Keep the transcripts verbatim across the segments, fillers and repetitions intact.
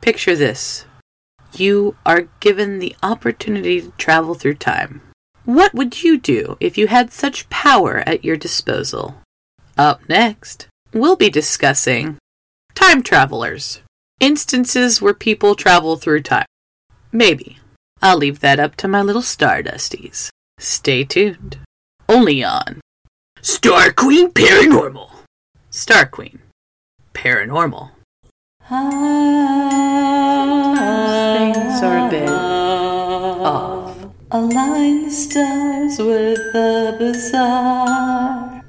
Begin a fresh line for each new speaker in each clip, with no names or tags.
Picture this. You are given the opportunity to travel through time. What would you do if you had such power at your disposal? Up next, we'll be discussing time travelers. Instances where people travel through time. Maybe. I'll leave that up to my little Stardusties. Stay tuned. Only on Star Queen Paranormal. Star Queen Paranormal. Things are a bit off.
Align the stars with the bizarre.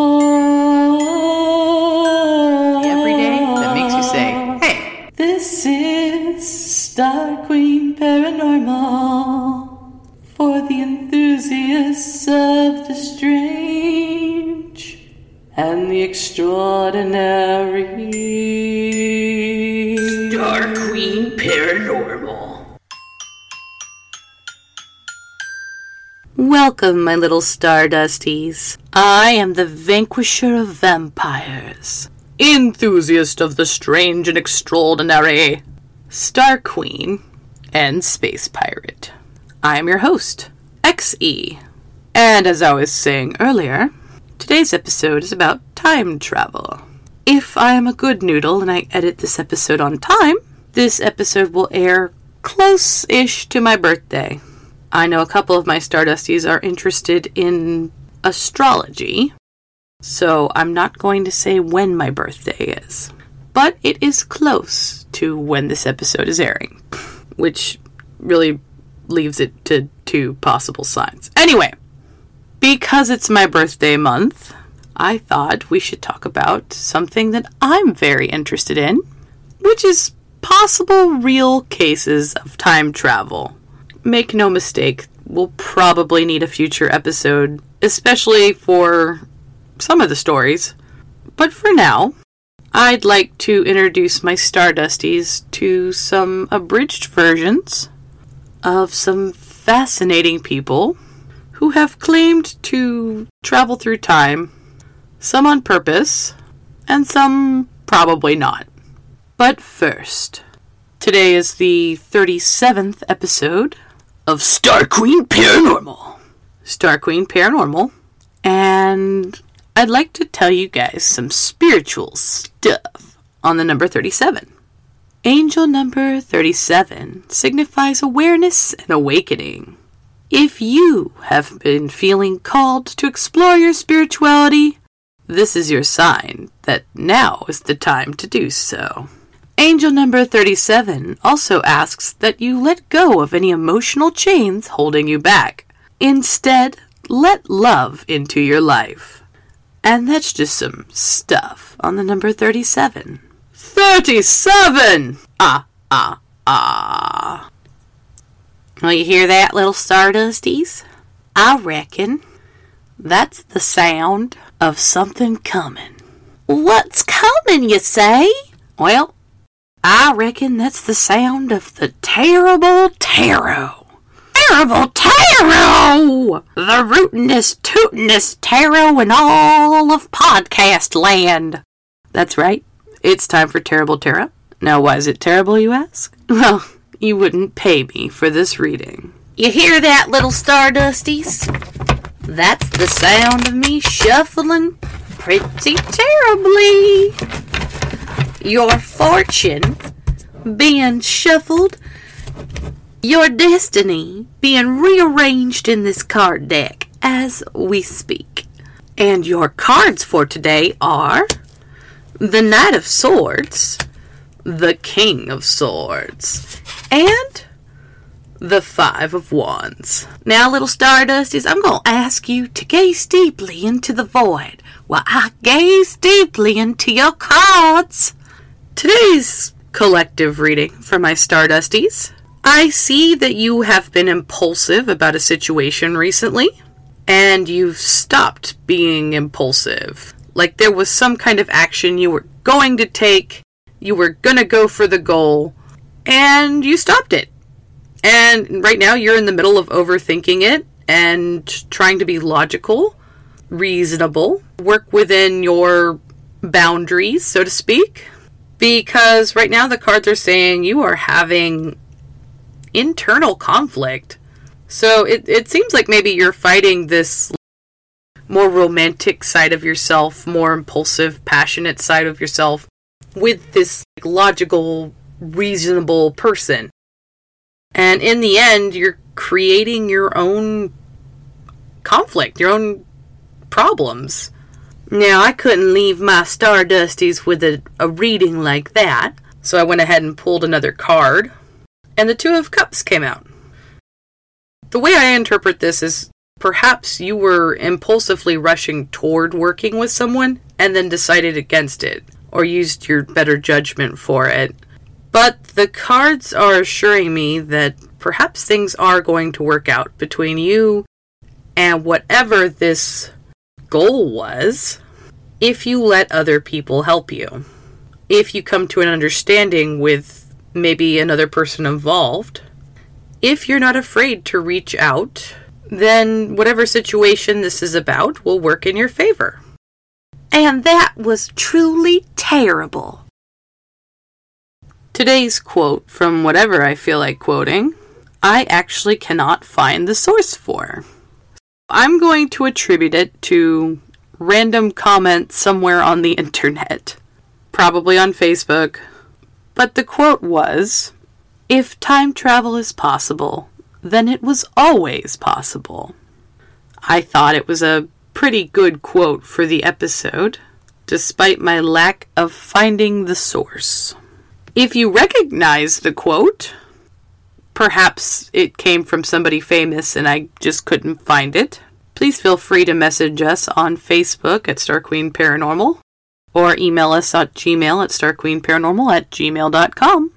Every day that makes you say, hey.
This is Star Queen Paranormal for the enthusiasts of the strange and the extraordinary.
Star Queen Paranormal. Welcome, my little Stardusties. I am the vanquisher of vampires, enthusiast of the strange and extraordinary, Star Queen, and Space Pirate. I am your host, X E. And as I was saying earlier, today's episode is about time travel. If I am a good noodle and I edit this episode on time, this episode will air close-ish to my birthday. I know a couple of my Stardusties are interested in astrology, so I'm not going to say when my birthday is. But it is close to when this episode is airing, which really leaves it to two possible signs. Anyway, because it's my birthday month, I thought we should talk about something that I'm very interested in, which is possible real cases of time travel. Make no mistake, we'll probably need a future episode, especially for some of the stories. But for now, I'd like to introduce my Stardusties to some abridged versions of some fascinating people who have claimed to travel through time, some on purpose, and some probably not. But first, today is the thirty-seventh episode of Star Queen Paranormal. Star Queen Paranormal. And I'd like to tell you guys some spiritual stuff on the number thirty-seven. Angel number thirty-seven signifies awareness and awakening. If you have been feeling called to explore your spirituality, this is your sign that now is the time to do so. Angel number thirty-seven also asks that you let go of any emotional chains holding you back. Instead, let love into your life. And that's just some stuff on the number thirty-seven. thirty-seven! Ah, ah, ah. Well, you hear that, little Stardusties? I reckon that's the sound of something coming. What's coming, you say? Well, I reckon that's the sound of the terrible tarot. Terrible tarot! The rootinest, tootinest tarot in all of podcast land. That's right. It's time for Terrible Tarot. Now, why is it terrible, you ask? Well, you wouldn't pay me for this reading. You hear that, little Stardusties? That's the sound of me shuffling pretty terribly. Your fortune being shuffled, your destiny being rearranged in this card deck as we speak. And your cards for today are the Knight of Swords, the King of Swords, and the Five of Wands. Now, little Stardusties, I'm going to ask you to gaze deeply into the void while I gaze deeply into your cards. Today's collective reading for my Stardusties. I see that you have been impulsive about a situation recently, and you've stopped being impulsive. Like there was some kind of action you were going to take, you were going to go for the goal, and you stopped it. And right now you're in the middle of overthinking it and trying to be logical, reasonable, work within your boundaries, so to speak. Because right now the cards are saying you are having internal conflict. So it, it seems like maybe you're fighting this more romantic side of yourself, more impulsive, passionate side of yourself with this logical, reasonable person. And in the end, you're creating your own conflict, your own problems. Now, I couldn't leave my Stardusties with a, a reading like that, so I went ahead and pulled another card, and the Two of Cups came out. The way I interpret this is perhaps you were impulsively rushing toward working with someone and then decided against it, or used your better judgment for it. But the cards are assuring me that perhaps things are going to work out between you and whatever this goal was, if you let other people help you. If you come to an understanding with maybe another person involved, if you're not afraid to reach out, then whatever situation this is about will work in your favor.
And that was truly terrible.
Today's quote, from whatever I feel like quoting, I actually cannot find the source for. I'm going to attribute it to random comments somewhere on the internet, probably on Facebook. But the quote was, "If time travel is possible, then it was always possible." I thought it was a pretty good quote for the episode, despite my lack of finding the source. If you recognize the quote, perhaps it came from somebody famous and I just couldn't find it, please feel free to message us on Facebook at Star Queen Paranormal, or email us at gmail at starqueenparanormal at gmail dot com.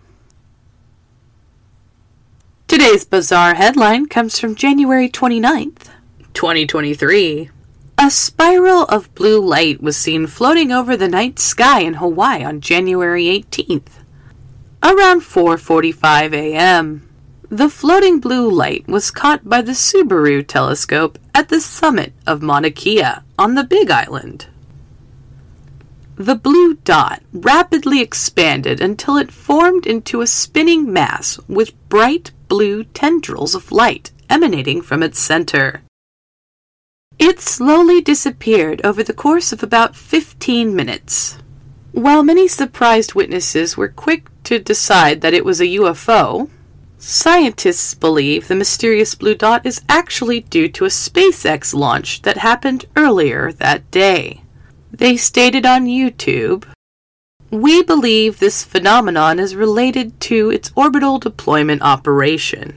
Today's bizarre headline comes from January twenty-ninth, twenty twenty-three. A spiral of blue light was seen floating over the night sky in Hawaii on January eighteenth. Around four forty-five a.m., the floating blue light was caught by the Subaru telescope at the summit of Mauna Kea on the Big Island. The blue dot rapidly expanded until it formed into a spinning mass with bright blue tendrils of light emanating from its center. It slowly disappeared over the course of about fifteen minutes. While many surprised witnesses were quick to decide that it was a U F O, scientists believe the mysterious blue dot is actually due to a SpaceX launch that happened earlier that day. They stated on YouTube, "We believe this phenomenon is related to its orbital deployment operation."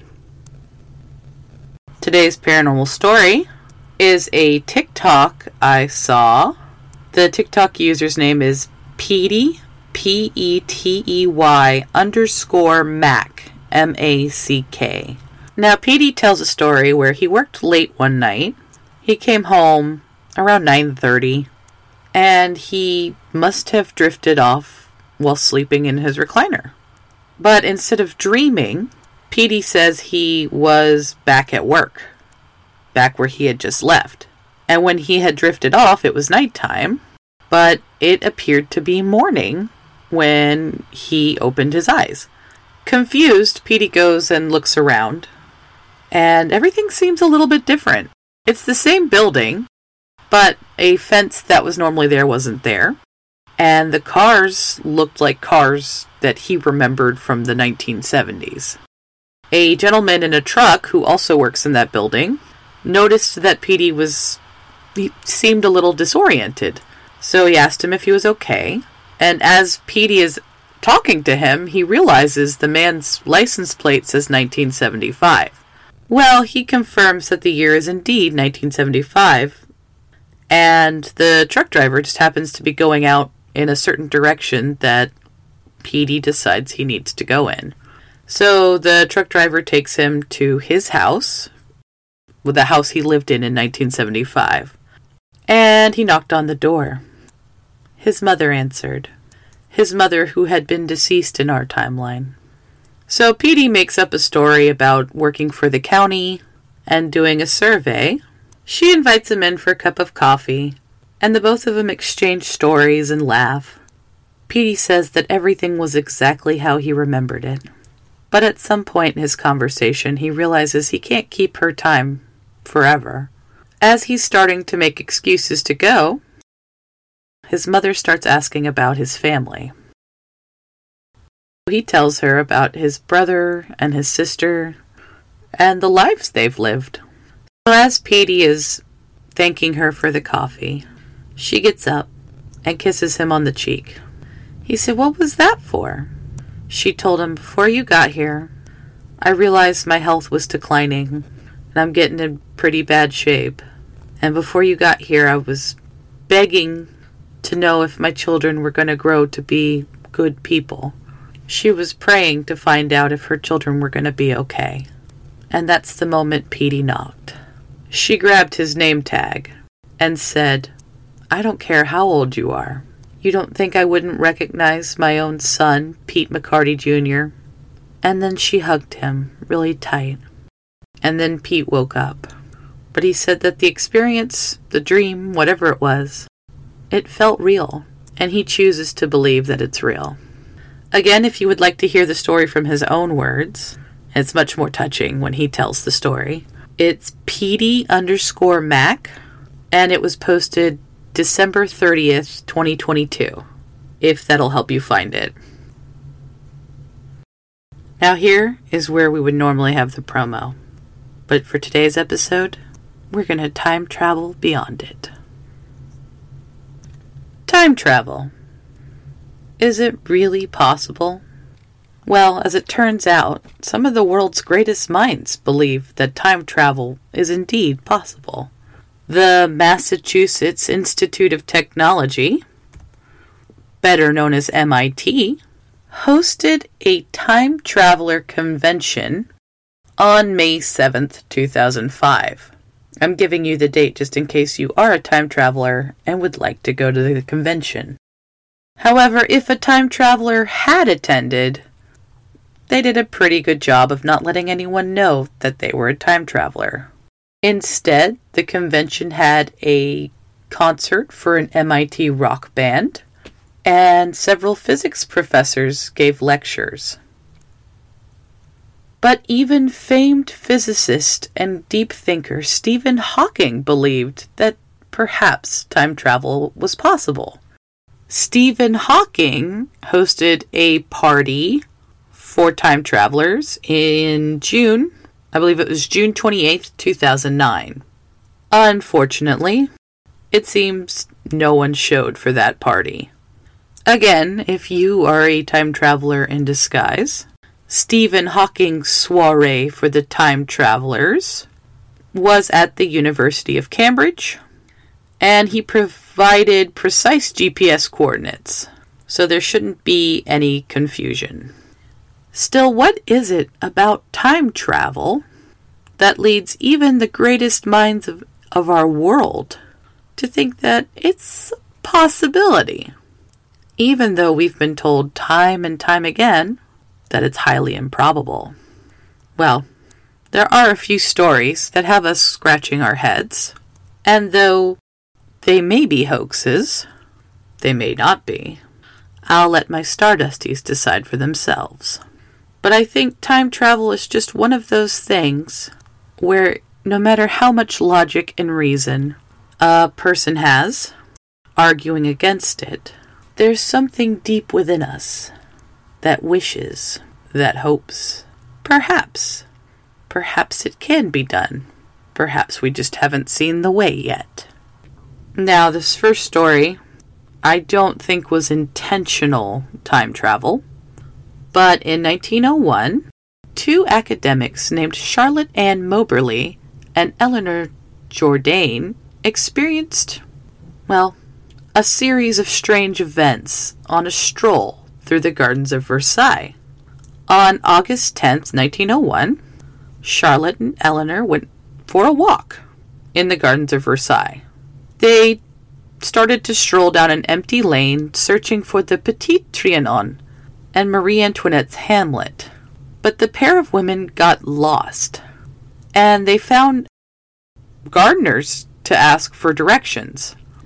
Today's paranormal story is a TikTok I saw. The TikTok user's name is Petey, P E T E Y underscore Mac, M A C K. Now, Petey tells a story where he worked late one night. He came home around nine thirty, and he must have drifted off while sleeping in his recliner. But instead of dreaming, Petey says he was back at work, back where he had just left. And when he had drifted off, it was nighttime, but it appeared to be morning when he opened his eyes. Confused, Petey goes and looks around, and everything seems a little bit different. It's the same building, but a fence that was normally there wasn't there, and the cars looked like cars that he remembered from the nineteen seventies. A gentleman in a truck who also works in that building noticed that Petey was, he seemed a little disoriented. So he asked him if he was okay, and as Petey is talking to him, he realizes the man's license plate says nineteen seventy-five. Well, he confirms that the year is indeed nineteen seventy-five, and the truck driver just happens to be going out in a certain direction that Petey decides he needs to go in. So the truck driver takes him to his house, with the house he lived in in nineteen seventy-five, and he knocked on the door. His mother answered. His mother, who had been deceased in our timeline. So Petey makes up a story about working for the county and doing a survey. She invites him in for a cup of coffee, and the both of them exchange stories and laugh. Petey says that everything was exactly how he remembered it. But at some point in his conversation, he realizes he can't keep her time forever. As he's starting to make excuses to go, his mother starts asking about his family. He tells her about his brother and his sister and the lives they've lived. So as Petey is thanking her for the coffee, she gets up and kisses him on the cheek. He said, "What was that for?" She told him, "Before you got here, I realized my health was declining and I'm getting in pretty bad shape. And before you got here, I was begging to know if my children were going to grow to be good people." She was praying to find out if her children were going to be okay. And that's the moment Petey knocked. She grabbed his name tag and said, "I don't care how old you are. You don't think I wouldn't recognize my own son, Pete McCarty Junior" And then she hugged him really tight. And then Pete woke up. But he said that the experience, the dream, whatever it was, it felt real. And he chooses to believe that it's real. Again, if you would like to hear the story from his own words, it's much more touching when he tells the story. It's Petey underscore Mac, and it was posted December thirtieth, twenty twenty-two, if that'll help you find it. Now here is where we would normally have the promo, but for today's episode, we're going to time travel beyond it. Time travel. Is it really possible? Well, as it turns out, some of the world's greatest minds believe that time travel is indeed possible. The Massachusetts Institute of Technology, better known as M I T, hosted a time traveler convention on May seventh, two thousand five. I'm giving you the date just in case you are a time traveler and would like to go to the convention. However, if a time traveler had attended, they did a pretty good job of not letting anyone know that they were a time traveler. Instead, the convention had a concert for an M I T rock band, and several physics professors gave lectures. But even famed physicist and deep thinker Stephen Hawking believed that perhaps time travel was possible. Stephen Hawking hosted a party for time travelers in June, I believe it was June twenty-eighth, two thousand nine. Unfortunately, it seems no one showed for that party. Again, if you are a time traveler in disguise, Stephen Hawking's soiree for the time travelers was at the University of Cambridge, and he provided precise G P S coordinates, so there shouldn't be any confusion. Still, what is it about time travel that leads even the greatest minds of, of our world to think that it's a possibility, even though we've been told time and time again that it's highly improbable? Well, there are a few stories that have us scratching our heads, and though they may be hoaxes, they may not be. I'll let my Stardusties decide for themselves. But I think time travel is just one of those things where no matter how much logic and reason a person has arguing against it, there's something deep within us that wishes, that hopes. Perhaps, perhaps it can be done. Perhaps we just haven't seen the way yet. Now, this first story, I don't think was intentional time travel, but in nineteen oh one, two academics named Charlotte Ann Moberly and Eleanor Jourdain experienced, well, a series of strange events on a stroll through the gardens of Versailles. On August tenth, nineteen oh one, Charlotte and Eleanor went for a walk in the gardens of Versailles. They started to stroll down an empty lane searching for the Petit Trianon and Marie Antoinette's Hamlet. But the pair of women got lost, and they found gardeners to ask for directions.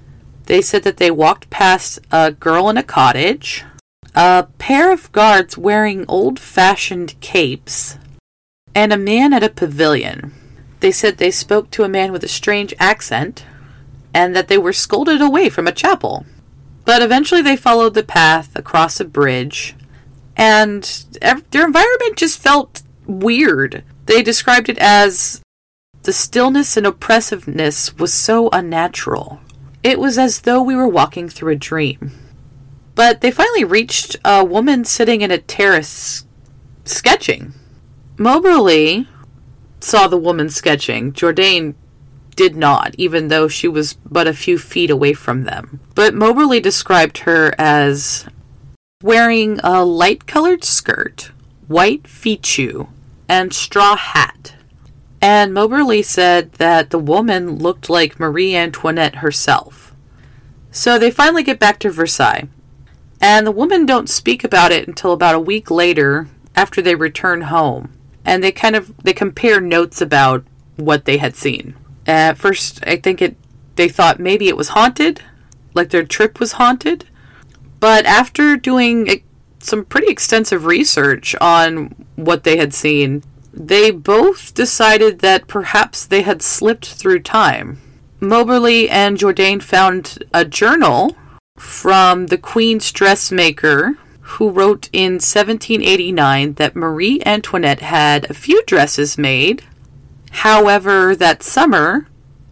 They said that they walked past a girl in a cottage, a pair of guards wearing old-fashioned capes, and a man at a pavilion. They said they spoke to a man with a strange accent, and that they were scolded away from a chapel. But eventually they followed the path across a bridge, and their environment just felt weird. They described it as the stillness and oppressiveness was so unnatural. It was as though we were walking through a dream. But they finally reached a woman sitting in a terrace sketching. Moberly saw the woman sketching. Jourdain did not, even though she was but a few feet away from them. But Moberly described her as wearing a light-colored skirt, white fichu, and straw hat. And Moberly said that the woman looked like Marie Antoinette herself. So they finally get back to Versailles. And the women don't speak about it until about a week later, after they return home. And they kind of, they compare notes about what they had seen. At first, I think it, they thought maybe it was haunted, like their trip was haunted. But after doing some pretty extensive research on what they had seen, they both decided that perhaps they had slipped through time. Moberly and Jourdain found a journal from the Queen's dressmaker, who wrote in seventeen eighty-nine that Marie Antoinette had a few dresses made. However, that summer,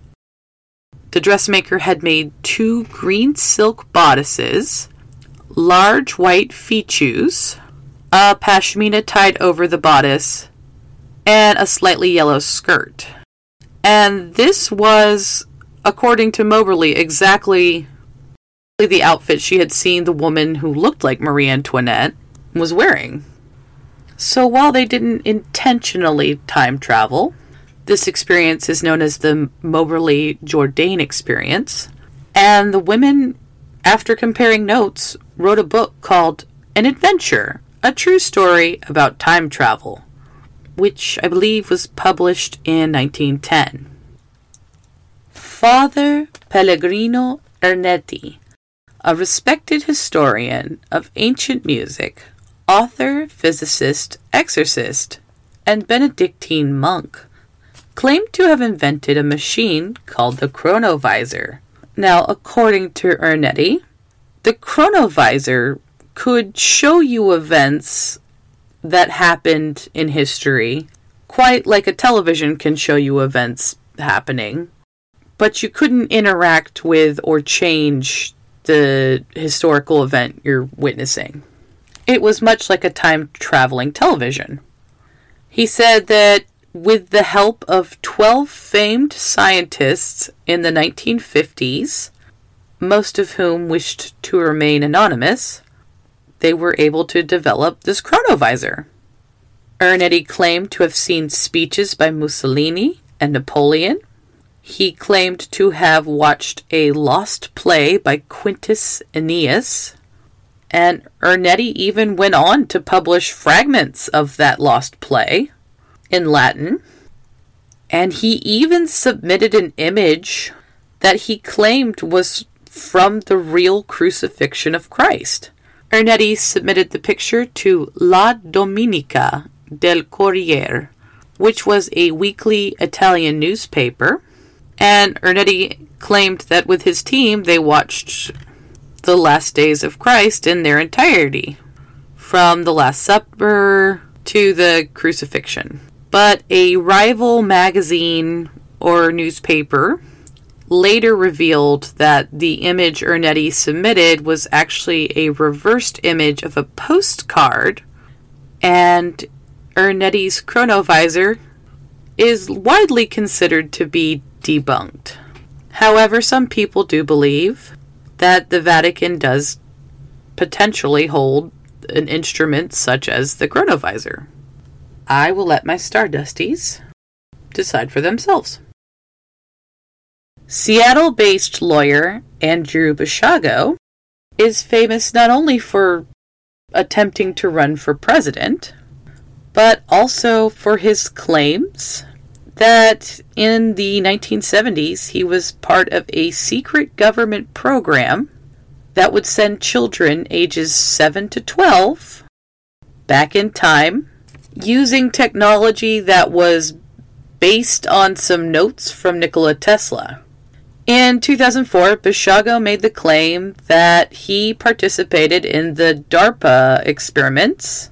the dressmaker had made two green silk bodices, large white fichus, a pashmina tied over the bodice, and a slightly yellow skirt. And this was, according to Moberly, exactly the outfit she had seen the woman who looked like Marie Antoinette was wearing. So while they didn't intentionally time travel, this experience is known as the Moberly-Jourdain experience. And the women, after comparing notes, wrote a book called An Adventure, a true story about time travel, which I believe was published in nineteen ten. Father Pellegrino Ernetti, a respected historian of ancient music, author, physicist, exorcist, and Benedictine monk, claimed to have invented a machine called the chronovisor. Now, according to Ernetti, the chronovisor could show you events that happened in history, quite like a television can show you events happening, but you couldn't interact with or change the historical event you're witnessing. It was much like a time-traveling television. He said that with the help of twelve famed scientists in the nineteen fifties, most of whom wished to remain anonymous, they were able to develop this chronovisor. Ernetti claimed to have seen speeches by Mussolini and Napoleon. He claimed to have watched a lost play by Quintus Aeneas, and Ernetti even went on to publish fragments of that lost play in Latin, and he even submitted an image that he claimed was from the real crucifixion of Christ. Ernetti submitted the picture to La Domenica del Corriere, which was a weekly Italian newspaper, and Ernetti claimed that with his team they watched the last days of Christ in their entirety, from the Last Supper to the crucifixion. But a rival magazine or newspaper later revealed that the image Ernetti submitted was actually a reversed image of a postcard, and Ernetti's chronovisor is widely considered to be debunked. However, some people do believe that the Vatican does potentially hold an instrument such as the chronovisor. I will let my Stardusties decide for themselves. Seattle-based lawyer Andrew Basiago is famous not only for attempting to run for president, but also for his claims that in the nineteen seventies, he was part of a secret government program that would send children ages seven to twelve back in time using technology that was based on some notes from Nikola Tesla. In two thousand four, Basiago made the claim that he participated in the DARPA experiments,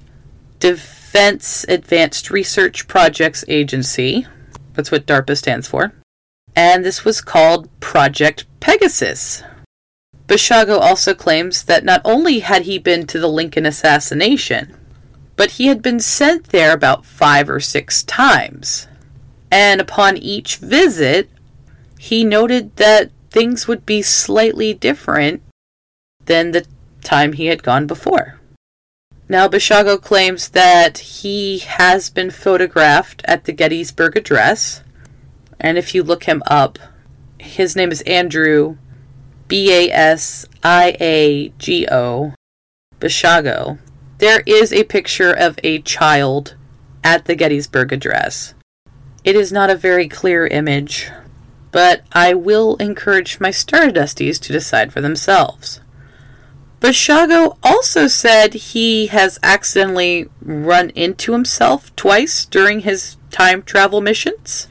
Defense Advanced Research Projects Agency. That's what DARPA stands for. And this was called Project Pegasus. Basiago also claims that not only had he been to the Lincoln assassination, but he had been sent there about five or six times. And upon each visit, he noted that things would be slightly different than the time he had gone before. Now, Basiago claims that he has been photographed at the Gettysburg Address, and if you look him up, his name is Andrew, B A S I A G O, Basiago. There is a picture of a child at the Gettysburg Address. It is not a very clear image, but I will encourage my Stardusties to decide for themselves. Basiago also said he has accidentally run into himself twice during his time travel missions.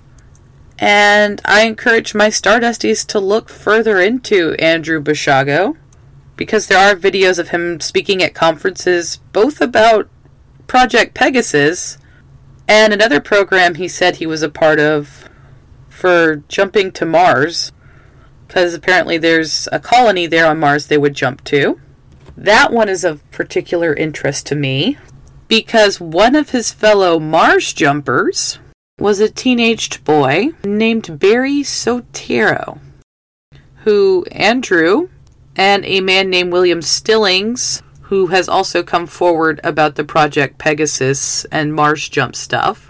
And I encourage my Stardusties to look further into Andrew Basiago, because there are videos of him speaking at conferences both about Project Pegasus and another program he said he was a part of for jumping to Mars, because apparently there's a colony there on Mars they would jump to. That one is of particular interest to me, because one of his fellow Mars jumpers was a teenaged boy named Barry Soetoro, who Andrew and a man named William Stillings, who has also come forward about the Project Pegasus and Mars jump stuff,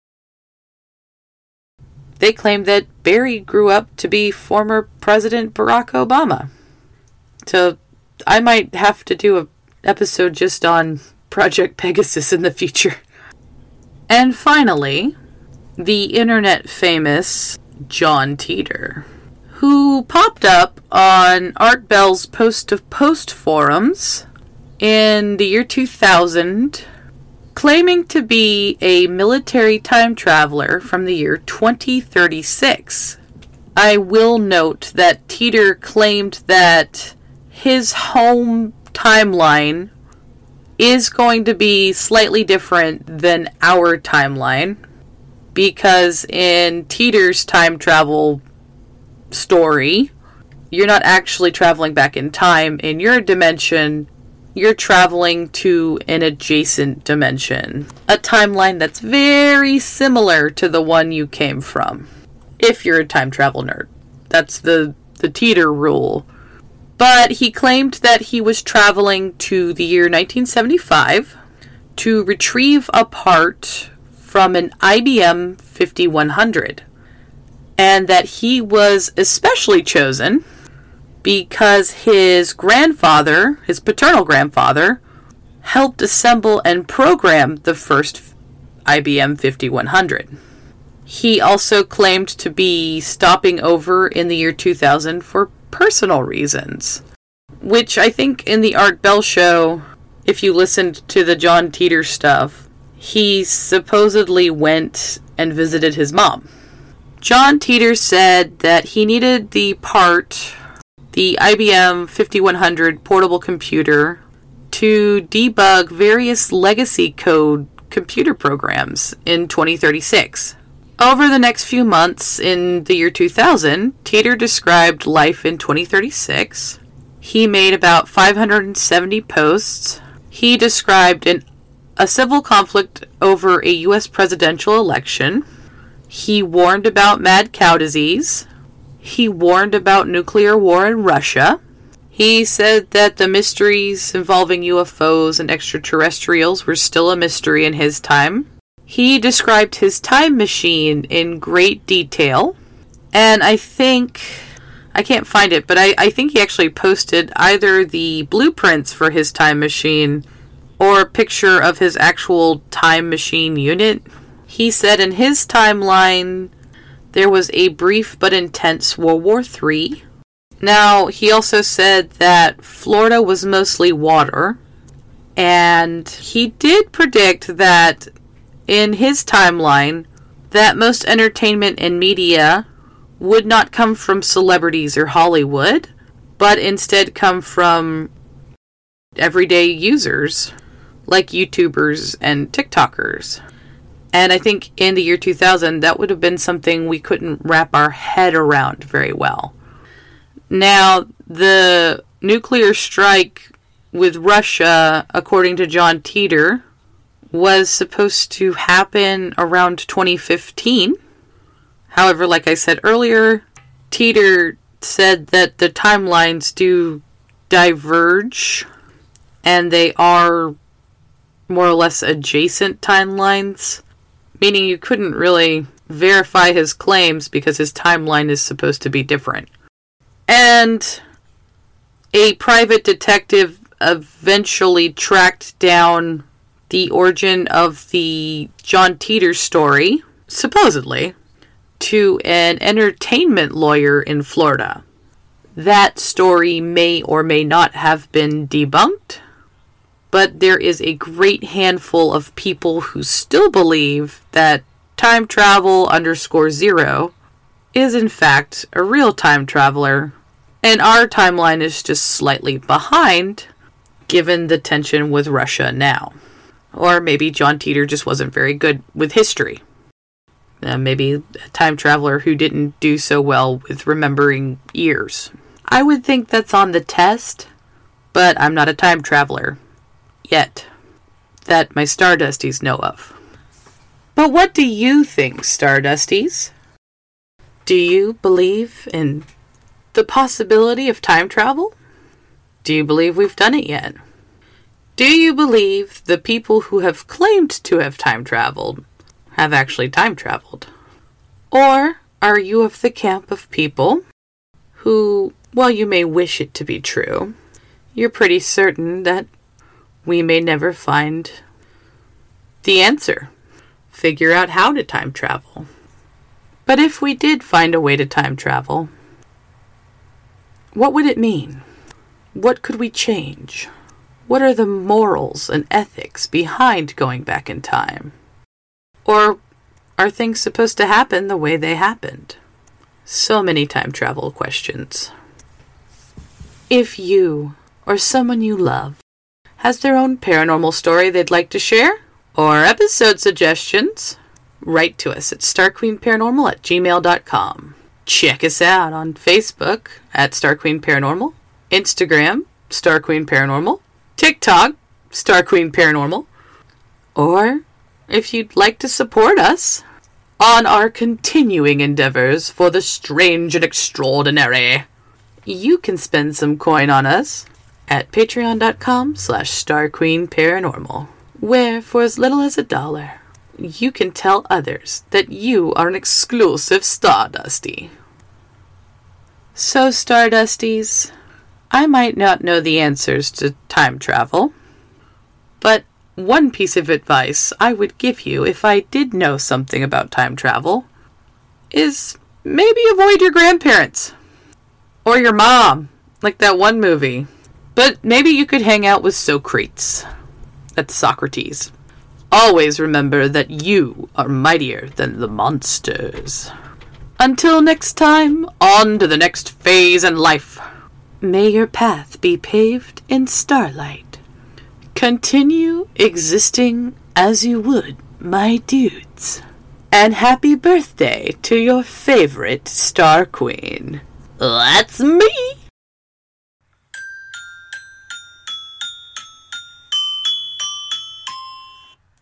they claim that Barry grew up to be former President Barack Obama. So I might have to do an episode just on Project Pegasus in the future. And finally, the internet famous John Titor, who popped up on Art Bell's Post of Post forums in the year two thousand, claiming to be a military time traveler from the year twenty thirty-six. I will note that Titor claimed that his home timeline is going to be slightly different than our timeline, because in Titor's time travel story, you're not actually traveling back in time. In your dimension, you're traveling to an adjacent dimension, a timeline that's very similar to the one you came from, if you're a time travel nerd. That's the, the Titor rule. But he claimed that he was traveling to the year nineteen seventy-five to retrieve a part from an I B M fifty-one hundred, and that he was especially chosen because his grandfather, his paternal grandfather, helped assemble and program the first I B M fifty-one hundred. He also claimed to be stopping over in the year two thousand for personal reasons, which I think in the Art Bell show, if you listened to the John Titor stuff, he supposedly went and visited his mom. John Titor said that he needed the part, the I B M fifty-one hundred portable computer, to debug various legacy code computer programs in twenty thirty-six. Over the next few months in the year two thousand, Titor described life in twenty thirty-six. He made about five hundred seventy posts. He described an, a civil conflict over a U S presidential election. He warned about mad cow disease. He warned about nuclear war in Russia. He said that the mysteries involving U F Os and extraterrestrials were still a mystery in his time. He described his time machine in great detail, and I think, I can't find it, but I, I think he actually posted either the blueprints for his time machine or a picture of his actual time machine unit. He said in his timeline there was a brief but intense World War Three. Now, he also said that Florida was mostly water, and he did predict that in his timeline that most entertainment and media would not come from celebrities or Hollywood, but instead come from everyday users like YouTubers and TikTokers. And I think in the year two thousand, that would have been something we couldn't wrap our head around very well. Now, the nuclear strike with Russia, according to John Titor, was supposed to happen around twenty fifteen. However, like I said earlier, Titor said that the timelines do diverge, and they are more or less adjacent timelines, meaning you couldn't really verify his claims because his timeline is supposed to be different. And a private detective eventually tracked down the origin of the John Titor story, supposedly, to an entertainment lawyer in Florida. That story may or may not have been debunked, but there is a great handful of people who still believe that time travel underscore zero is in fact a real time traveler, and our timeline is just slightly behind, given the tension with Russia now. Or maybe John Titor just wasn't very good with history. Uh, maybe a time traveler who didn't do so well with remembering years. I would think that's on the test, but I'm not a time traveler. Yet. That my Stardusties know of. But what do you think, Stardusties? Do you believe in the possibility of time travel? Do you believe we've done it yet? Do you believe the people who have claimed to have time traveled have actually time traveled? Or are you of the camp of people who, while you may wish it to be true, you're pretty certain that we may never find the answer, figure out how to time travel? But if we did find a way to time travel, what would it mean? What could we change? What are the morals and ethics behind going back in time? Or are things supposed to happen the way they happened? So many time travel questions. If you or someone you love has their own paranormal story they'd like to share, or episode suggestions, write to us at starqueenparanormal at gmail dot com. Check us out on Facebook at Starqueen Paranormal, Instagram, Starqueen Paranormal, TikTok, Starqueen Paranormal, or if you'd like to support us on our continuing endeavors for the strange and extraordinary, you can spend some coin on us at patreon dot com slash Starqueen Paranormal, where for as little as a dollar, you can tell others that you are an exclusive Stardusty. So, Stardusties, I might not know the answers to time travel, but one piece of advice I would give you if I did know something about time travel is maybe avoid your grandparents. Or your mom, like that one movie. But maybe you could hang out with Socrates. That's Socrates. Always remember that you are mightier than the monsters. Until next time, on to the next phase in life. May your path be paved in starlight. Continue existing as you would, my dudes. And happy birthday to your favorite Star Queen. That's me!